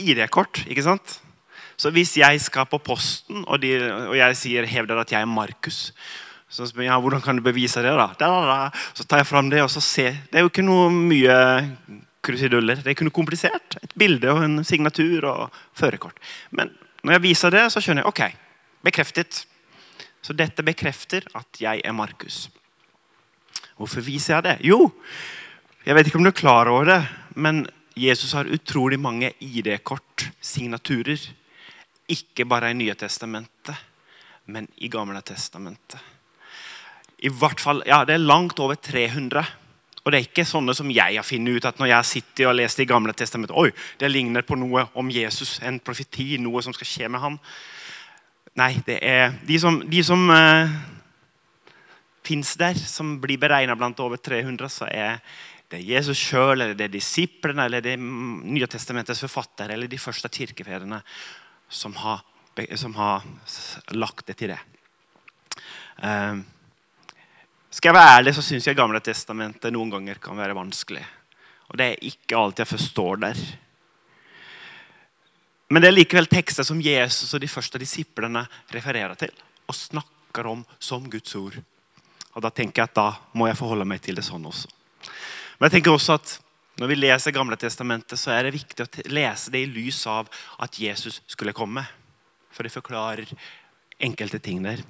ID-kort, ikke sant? Så hvis jeg skal på posten, og jeg hevder at jeg Markus, så spør jeg, hvordan kan du bevise det da? Så tar jeg frem det, og så ser. Det jo ikke noe mye krusiduller. Det ikke noe komplisert. Et bilde og en signatur og førerkort. Men når jeg viser det, så skjønner jeg, ok, bekreftet. Så dette bekrefter at jeg Markus. Hvorfor viser jeg det? Jo, jeg vet ikke om du klar over det, men Jesus har utrolig mange ID-kort, signaturer. Ikke bare i Nye Testamentet, men i Gamle Testamentet. I hvert fall, ja, det langt over 300. Og det ikke sånne som jeg har funnet ut at når jeg sitter og leser i Gamle Testamentet, oi, det ligner på noe om Jesus, en profeti, noe som skal skje med han. Nei, det de som finnes der, som blir beregnet blant over 300, så det Jesus selv, eller det disiplene, eller det Nye Testamentets forfattere, eller de første kirkefedrene som har lagt det til det. Skal jeg være ærlig, så synes jeg Gamle Testamentet noen ganger kan være vanskelig. Og det ikke alt jeg forstår der. Men det likevel tekster som Jesus og de første disiplene refererer til, og snakker om som Guds ord. Og da tenker jeg at da må jeg forholde meg til det sånn også. Men jeg tenker også at når vi leser Gamle Testamentet, så det viktig å lese det i lys av at Jesus skulle komme. For det forklarer enkelte ting der.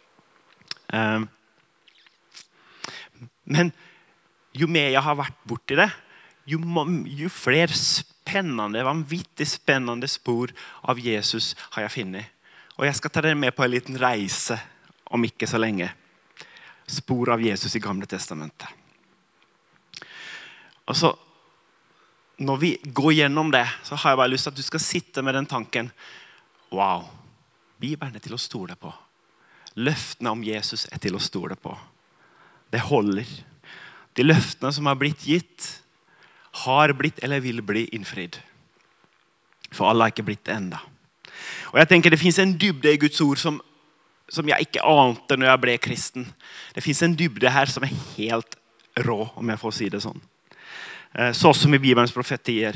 Men jo mer jeg har vært borti det, jo flere vanvittig spennende spor av Jesus har jeg funnet. Og jeg skal ta dere med på en liten reise om ikke så lenge. Spor av Jesus i Gamle Testamentet. Og så, når vi går gjennom det, så har jeg bare lyst til at du skal sitte med den tanken. Wow, Bibelen til å stole på. Løftene om Jesus til å stole på. Det holder. De løftene som har blitt gitt, har blitt eller vil bli innfridd. For alle har ikke blitt det enda. Og jeg tenker det finnes en dybde i Guds ord som jeg ikke ante når jeg ble kristen. Det finnes en dybde her som helt rå, om jeg får si det sånn. Så som i Bibelens profetier.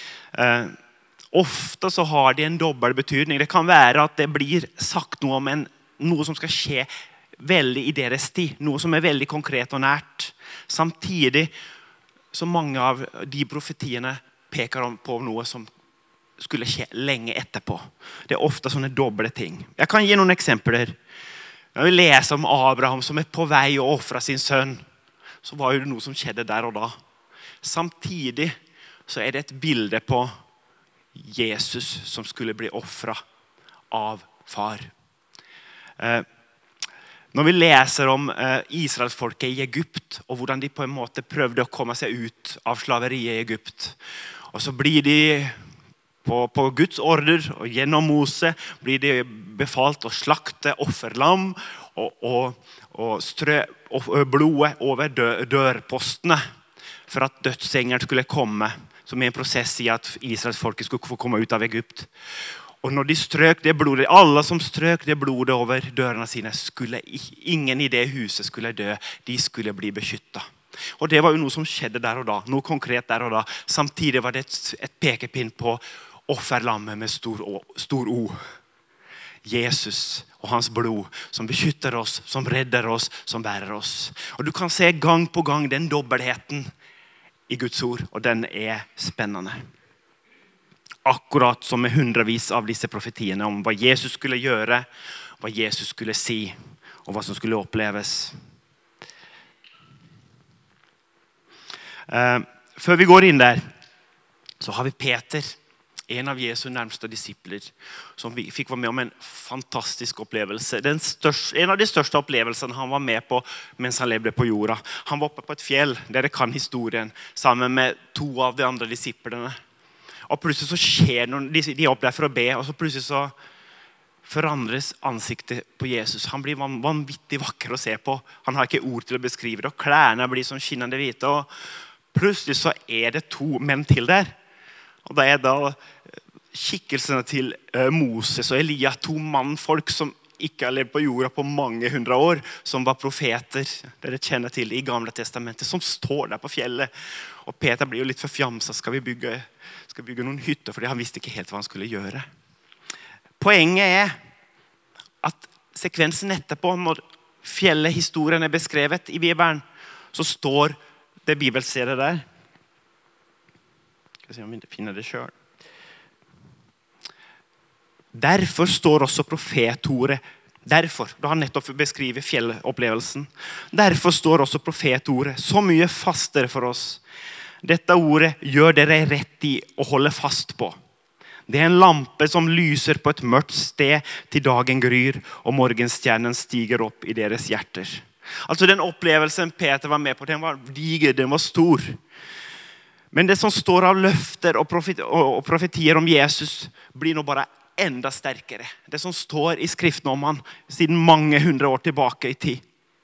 Ofte så har de en dobbel betydning. Det kan være at det blir sagt noe om noe som skal skje veldig i deres tid. Noe som veldig konkret og nært. Samtidig så mange av de profetiene peker på noe som skulle skje lenge etterpå. Det ofte sånne doble ting. Jeg kan gi noen eksempler. Når vi leser om Abraham som på vei å offre sin sønn, så var det noe som skjedde der og da. Samtidig så det et bilde på Jesus som skulle bli offret av far. Når vi leser om Israelsfolket i Egypt, og hvordan de på en måte prøvde å komme seg ut av slaveriet i Egypt. Og så blir de på Guds order, og gjennom Mose, blir de befalt å slakte offerlam, og strø blodet over dørpostene, for at dødsengelen skulle komme, som en prosess i at Israelsfolket skulle få komme ut av Egypt. Og når de strøk det blodet, alle som strøk det blodet over dørene sine, ingen i det huset skulle dø, de skulle bli beskyttet. Og det var jo noe som skjedde der og da, noe konkret der og da. Samtidig var det et pekepinn på offerlammet med stor O. Jesus og hans blod, som beskytter oss, som redder oss, som bærer oss. Og du kan se gang på gang den dobbeltheten i Guds ord, og den spennende. Akkurat som med hundrevis av disse profetiene om hva Jesus skulle gjøre, hva Jesus skulle si, og hva som skulle oppleves. Før vi går inn der, så har vi Peter, en av Jesu nærmeste disipler, som vi fikk være med om en fantastisk opplevelse. En av de største opplevelsene han var med på mens han levde på jorda. Han var oppe på et fjell, dere kan historien, sammen med 2 av de andre disiplene. Og plutselig så skjer noe, de er opp der for å be, og så plutselig så forandres ansiktet på Jesus. Han blir vanvittig vakker å se på. Han har ikke ord til å beskrive det, og klærne blir som skinnende hvite, og plutselig så det 2 menn til der. Og det da skikkelsene til Moses og Elia, 2 mannfolk som ikke har levd på jorda på mange 100 år, som var profeter, dere kjenner til i Gamle Testamentet, som står der på fjellet. Og Peter blir jo litt forfjamset, skal vi bygge noen hytter, fordi han visste ikke helt hva han skulle gjøre. Poenget er at sekvensen etterpå, når fjellhistorien er beskrevet i Bibelen, så står det bibelstedet der. Skal vi se om vi finner det selv. Derfor står også profetordet. Derfor, da han nettopp beskriver fjellopplevelsen. Derfor står også profetordet så mye fastere for oss. Dette ordet gjør dere rett i å holde fast på. Det er en lampe som lyser på et mørkt sted til dagen gryr, og morgenstjernen stiger opp i deres hjerter. Altså den opplevelsen Peter var med på, den var diger, den var stor. Men det som står av løfter og profetier om Jesus, blir nå bare enda sterkere. Det som står i skriften om han, siden mange 100 år tilbake i tid.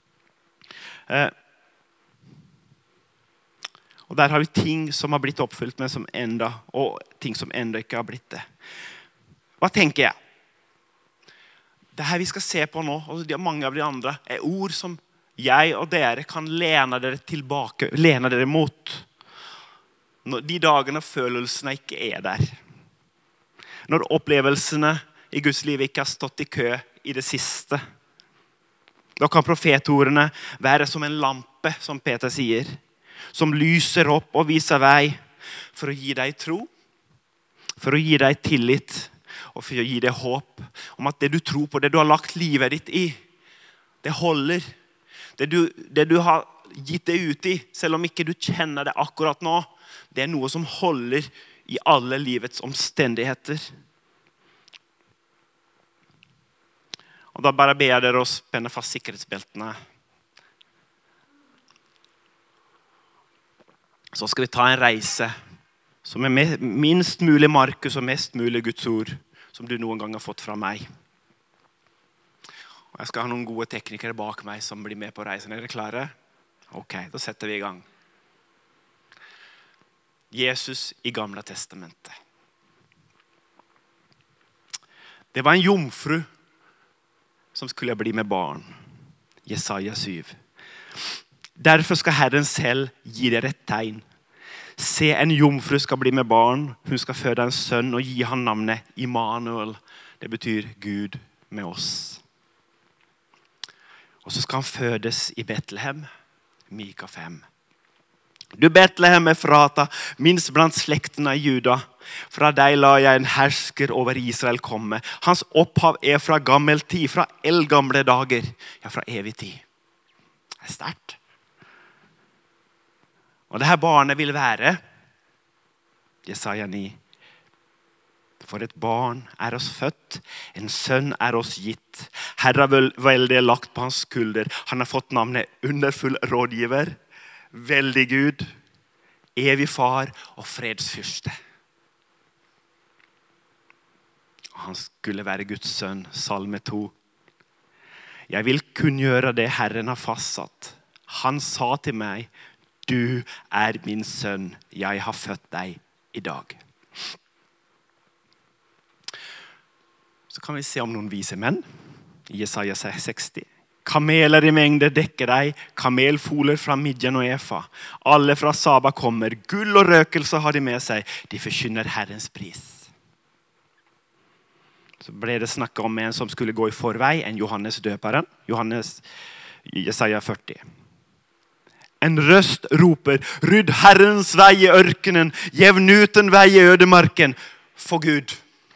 Og der har vi ting som har blitt oppfylt, men som enda, og ting som enda ikke har blitt det. Hva tenker jeg? Det her vi skal se på nå, og mange av de andre, er ord som jeg og dere kan lene dere tilbake, lene dere mot. De dagene følelsene ikke er der. Når opplevelsene i Guds liv ikke har stått i kø i det siste. Da kan profetordene være som en lampe, som Peter sier, som lyser opp og viser vei for å gi deg tro, for å gi deg tillit, og for å gi deg håp om at det du tror på, det du har lagt livet ditt i, det holder. Det du har gitt deg ut i, selv om ikke du kjenner det akkurat nå, det er noe som holder i alle livets omstendigheter. Og da bare ber jeg dere å spenne fast sikkerhetsbeltene. Så skal vi ta en reise som er minst mulig Markus og mest mulig Guds ord, som du noen gang har fått fra meg. Og jeg skal ha noen gode teknikere bak meg som blir med på reisen. Er dere klare? Ok, da setter vi i gang. Jesus i Gamle Testamentet. Det var en jomfru som skulle bli med barn. Jesaja 7. Derfor skal Herren selv gi dere et tegn. Se, en jomfru skal bli med barn. Hun skal føde en sønn og gi han navnet Immanuel. Det betyr Gud med oss. Og så skal han fødes i Betlehem. Mika 5. Du Betlehem Efrata, minst blant slektene i Juda. Fra deg la jeg en hersker over Israel komme. Hans opphav er fra gammel tid, fra eldgamle dager. Ja, fra evig tid. Det er sterkt. Og det her barnet vil være, Jesaja 9. For et barn er oss født, en sønn er oss gitt. Herreveldet er lagt på hans skulder. Han har fått navnet underfull rådgiver, veldig Gud, evig far og fredsfyrste. Han skulle være Guds sønn, Salme 2. Jeg vil kunngjøre det Herren har fastsatt. Han sa til meg, du er min sønn, jeg har født deg i dag. Så kan vi se om noen vise menn i Jesaja 60. Kameler i mengde dekker deg, kamelfoler fra Midjan og Efa. Alle fra Saba kommer, gull og røkelse har de med seg. De forkynner Herrens pris. Så ble det snakket om en som skulle gå i forvei, en Johannes døperen. Jesaja 40. En røst roper, rydd Herrens vei i ørkenen, jevn ut en vei i ødemarken, for Gud.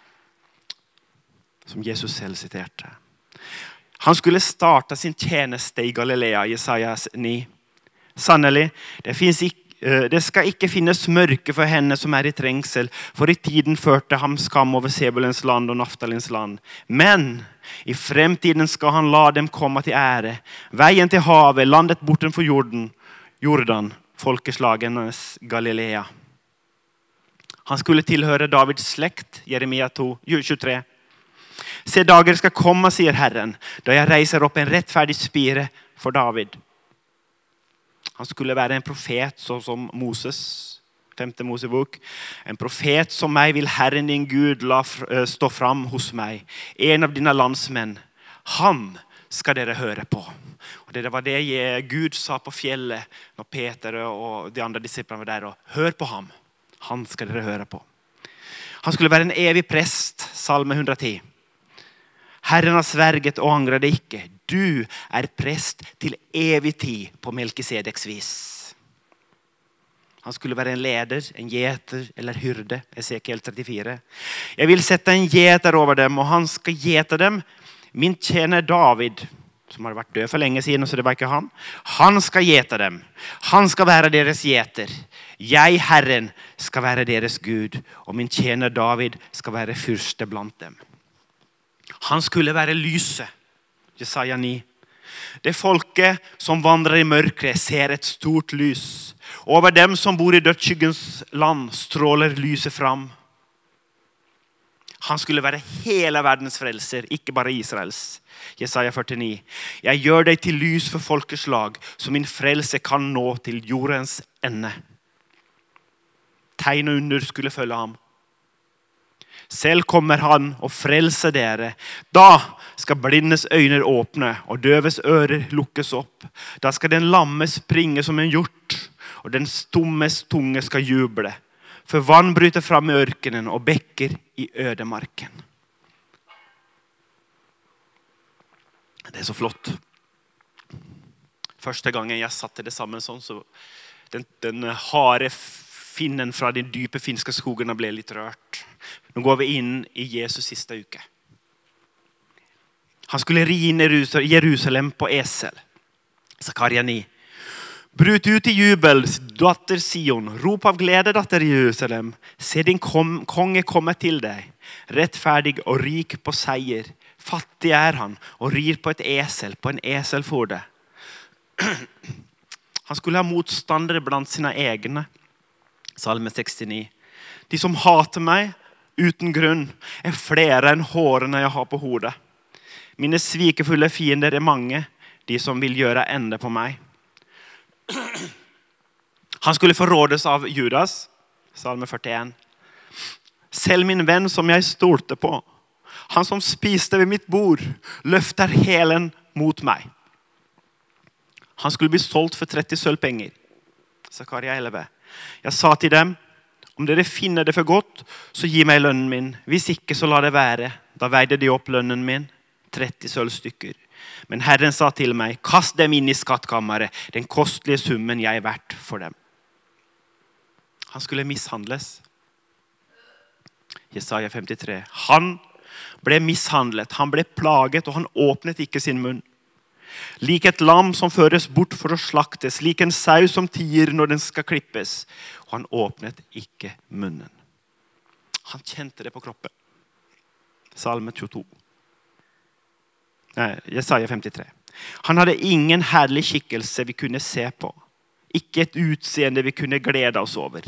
Som Jesus selv siterte. Han skulle starte sin tjeneste i Galilea, Jesaja 9. Sannelig, det skal ikke finnes mørke for henne som er i trengsel, for i tiden førte ham skam over Sebulens land og Naftalins land. Men i fremtiden skal han la dem komme til ære. Veien til havet, landet bortenfor Jordan, folkeslagenes Galilea. Han skulle tilhøre Davids slekt, Jeremia 23. Se, dager skal komme, sier Herren, da jeg reiser opp en rettferdig spire for David. Han skulle være en profet, sånn som Moses, 5. Mosebok. En profet som meg vil Herren din Gud la stå fram hos meg. En av dine landsmenn. Han skal dere høre på. Og det var det Gud sa på fjellet når Peter og de andre disiplene var der. Og hør på ham. Han skal dere høre på. Han skulle være en evig prest, Salme 110. Herren har sverget og angrer det ikke. Du prest til evig tid på Melkisedeks vis. Han skulle være en leder, en gjeter eller hyrde, Esekiel 34. Jeg vil sette en gjeter over dem, og han skal gjete dem. Min tjener David, som har vært død for lenge siden, så det var ikke han. Han skal gjete dem. Han skal være deres gjeter. Jeg, Herren, skal være deres Gud, og min tjener David skal være fyrste blant dem. Han skulle være lyset, Jesaja 9. Det folket som vandrer i mørket ser et stort lys. Over dem som bor i dødsskyggens land stråler lyset fram. Han skulle være hele verdens frelser, ikke bare Israels. Jesaja 49. Jeg gjør deg til lys for folkeslag, så min frelse kan nå til jordens ende. Tegn og under skulle følge ham. Selv kommer han og frelser dere. Da skal blindes øyne åpne og døves ører lukkes opp. Da skal den lamme springe som en hjort, og den stummes tunge skal juble. For vann bryter fram i ørkenen og bekker i ødemarken. Det så flott. Første gangen jeg satte det sammen sånn, så den harde finnen fra de dype finske skogene ble litt rørt. Nå går vi inn i Jesus siste uke. Han skulle ri inn i Jerusalem på esel. Zakaria 9. Brut ut i jubel, datter Sion. Rop av glede, datter Jerusalem. Se din konge komme til deg. Rettferdig og rik på seier. Fattig han og rir på et esel, på en eselforde. Han skulle ha motstandere blant sine egne. Salme 69. De som hater meg uten grunn flere enn hårene jeg har på hodet. Mine svikefulle fiender mange, de som vil gjøre ende på meg. Han skulle forrådes av Judas, Salme 41. Selv min venn som jeg stolte på, han som spiste ved mitt bord, løfter hælen mot meg. Han skulle bli solgt for 30 sølvpenger. Zakaria 11. Jeg sa til dem, om dere finner det for godt, så gi meg lønnen min. Hvis ikke, så la det være. Da veide de opp lønnen min, 30 sølvstykker. Men Herren sa til meg, kast dem inn i skattkammeret, den kostlige summen jeg verdt for dem. Han skulle mishandles. Jesaja 53. Han ble mishandlet, han ble plaget, og han åpnet ikke sin munn. Lik et lam som føres bort for å slaktes, lik en sau som tier når den skal klippes. Og han åpnet ikke munnen. Han kjente det på kroppen. Salme 22. Jesaja 53. Han hadde ingen herlig skikkelse vi kunne se på. Ikke et utseende vi kunne glede oss over.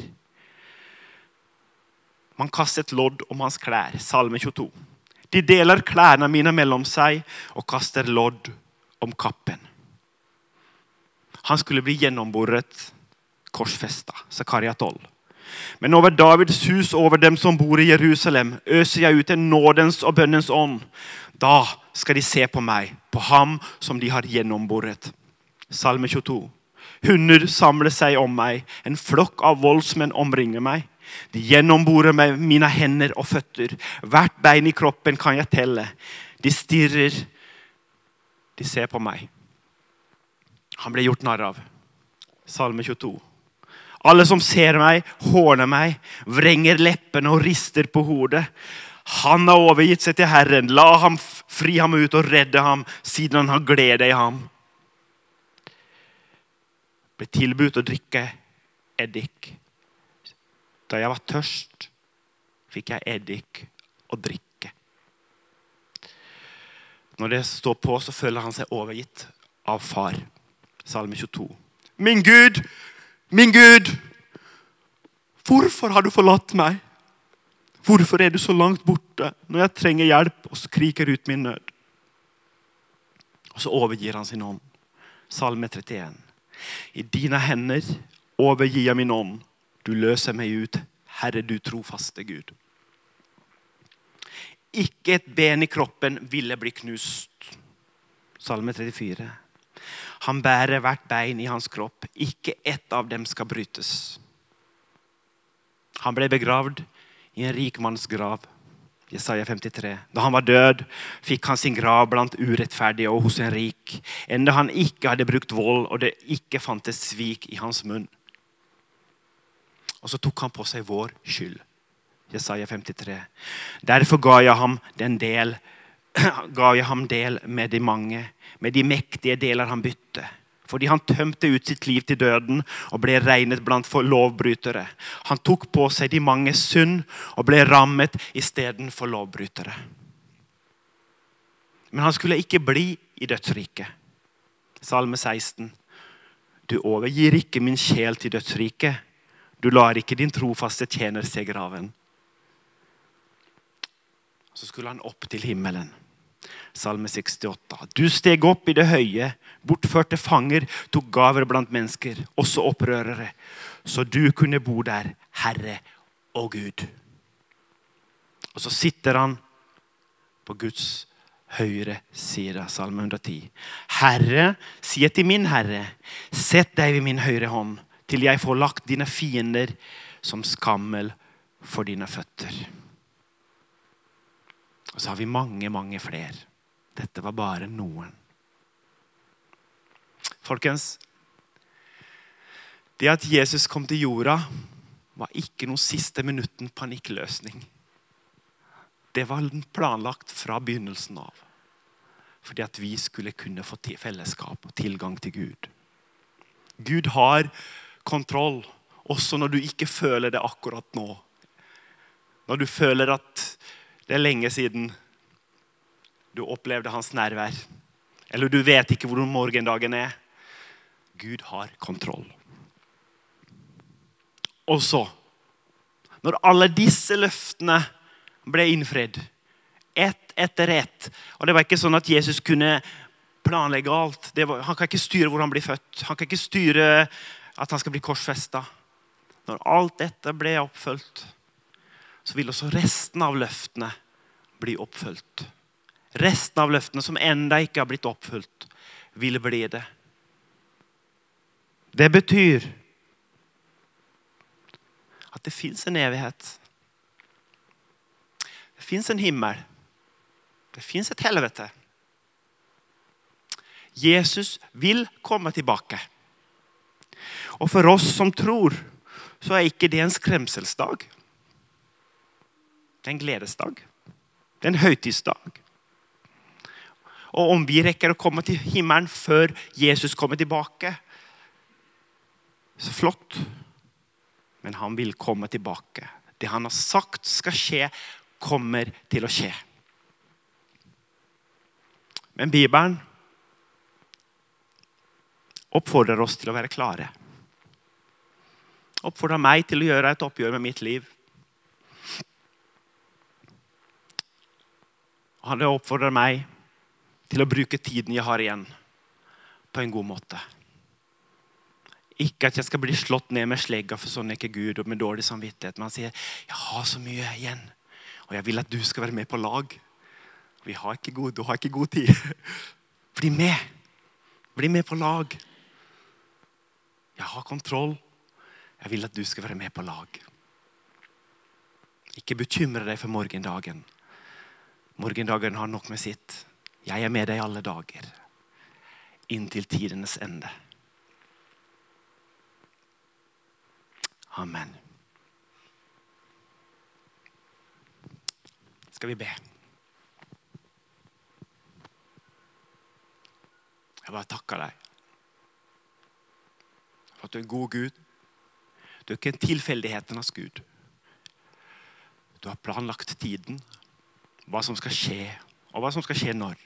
Man kastet lodd om hans klær. Salme 22. De deler klærne mine mellom seg og kaster lodd om kappen. Han skulle bli gjennomboret, korsfestet. Zakaria 12. Men over Davids hus, over dem som bor i Jerusalem, øser jeg ut en nådens og bønnens ånd. Da skal de se på meg, på ham som de har gjennomboret. Salme 22. Hunder samler seg om meg, en flokk av voldsmenn omringer meg. De gjennomborer meg mine hender og føtter. Hvert bein i kroppen kan jeg telle. De stirrer, de ser på meg. Han ble gjort narr av. Salme 22. Alle som ser meg, håner meg, vrenger leppene og rister på hodet. Han har overgitt seg til Herren. La ham fri ham ut og redde ham, siden han har glede i ham. Ble tilbudt å drikke eddik. Da jeg var tørst, fikk jeg eddik å drikke. Når det står på, så føler han seg overgitt av far. Salme 22. Min Gud, hvorfor har du forlatt meg? Hvorfor er du så langt borte når jeg trenger hjelp og skriker ut min nød? Og så overgir han sin ånd. Salme 31. I dine hender overgir jeg min ånd. Du løser meg ut, Herre, du trofaste Gud. Ikke et ben i kroppen ville bli knust. Salme 34. Han bærer hvert bein i hans kropp. Ikke ett av dem skal brytes. Han ble begravd i en rik manns grav. Jesaja 53. Da han var død, fikk han sin grav blant urettferdige og hos en rik. Enda han ikke hadde brukt vold, og det ikke fantes svik i hans munn. Og så tok han på seg vår skyld. Jesaja 53. Derfor ga jeg ham del med de mange, med de mektige deler han bytte. Fordi han tømte ut sitt liv til døden og ble regnet blant lovbrytere. Han tok på seg de mange synd og ble rammet i stedet for lovbrytere. Men han skulle ikke bli i dødsriket. Salme 16. Du overgir ikke min sjel til dødsriket. Du lar ikke din trofaste tjener se graven. Så skulle han opp til himmelen. Salme 68. Du steg opp i det høye, bortførte fanger, tok gaver blant mennesker, også opprørere, så du kunne bo der, Herre og Gud. Og så sitter han på Guds høyre side, Salme 110. Herre, sier til min Herre, sett deg ved min høyre hånd, til jeg får lagt dine fiender som skammel for dine føtter. Og så har vi mange, mange flere. Dette var bare noen. Folkens, det at Jesus kom til jorda var ikke noen siste minutten panikkløsning. Det var planlagt fra begynnelsen av. Fordi at vi skulle kunne få fellesskap og tilgang til Gud. Gud har kontroll, også når du ikke føler det akkurat nå. Når du føler at det er lenge siden du opplevde hans nærvær. Eller du vet ikke hvordan morgendagen er. Gud har kontroll. Og så, når alle disse løftene ble innfridd, ett etter ett, og det var ikke sånn at Jesus kunne planlegge alt. Han kan ikke styre hvor han blir født. Han kan ikke styre at han skal bli korsfestet. Når alt dette ble oppfylt, så vil også resten av løftene bli oppfylt. Resten av løftene som enda ikke har blitt oppfylt, vil bli det. Det betyr at det finnes en evighet. Det finnes en himmel. Det finnes et helvete. Jesus vil komme tilbake. Og for oss som tror, så er ikke det en skremselsdag. Det er en gledesdag. Det er en høytidsdag. Og om vi rekker å komme til himmelen før Jesus kommer tilbake, så flott. Men han vil komme tilbake. Det han har sagt skal skje, kommer til å skje. Men Bibelen oppfordrer oss til å være klare. Oppfordrer meg til å gjøre et oppgjør med mitt liv. Han oppfordrer meg til å bruke tiden jeg har igjen på en god måte. Ikke at jeg skal bli slått ned med slegga, for sånn er ikke Gud, og med dårlig samvittighet. Men han sier, jeg har så mye igjen, og jeg vil at du skal være med på lag. Du har ikke god tid. Bli med. Bli med på lag. Jeg har kontroll. Jeg vil at du skal være med på lag. Ikke bekymre deg for morgendagen. Morgendagen har nok med sitt. Jeg er med deg alle dager. Inntil tidenes ende. Amen. Skal vi be? Jeg bare takker deg for at du er en god Gud. Du er ikke en tilfeldighetenes Gud. Du har planlagt tiden, hva som skal skje, og hva som skal skje når.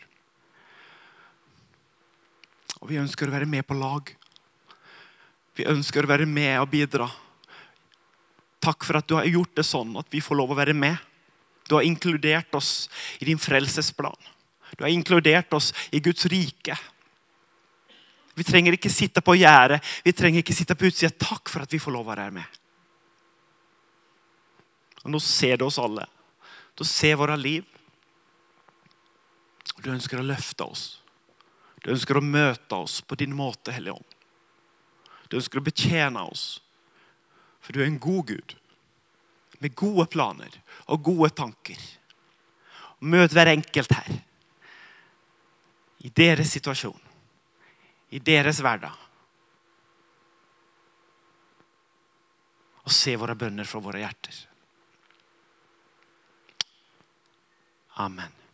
Og vi ønsker å være med på lag. Vi ønsker å være med og bidra. Takk for at du har gjort det sånn at vi får lov å være med. Du har inkludert oss i din frelsesplan. Du har inkludert oss i Guds rike. Vi trenger ikke sitte på gjerdet. Vi trenger ikke sitte på utsida. Takk for at vi får lov å være med. Og nå ser du oss alle. Du ser våre liv. Og du ønsker å løfte oss. Du ønsker å møte oss på din måte, Hellige Ånd. Du ønsker å betjene oss, for du er en god Gud, med gode planer og gode tanker. Møt hver enkelt her, i deres situasjon, i deres hverdag. Og se våre bønner fra våre hjerter. Amen.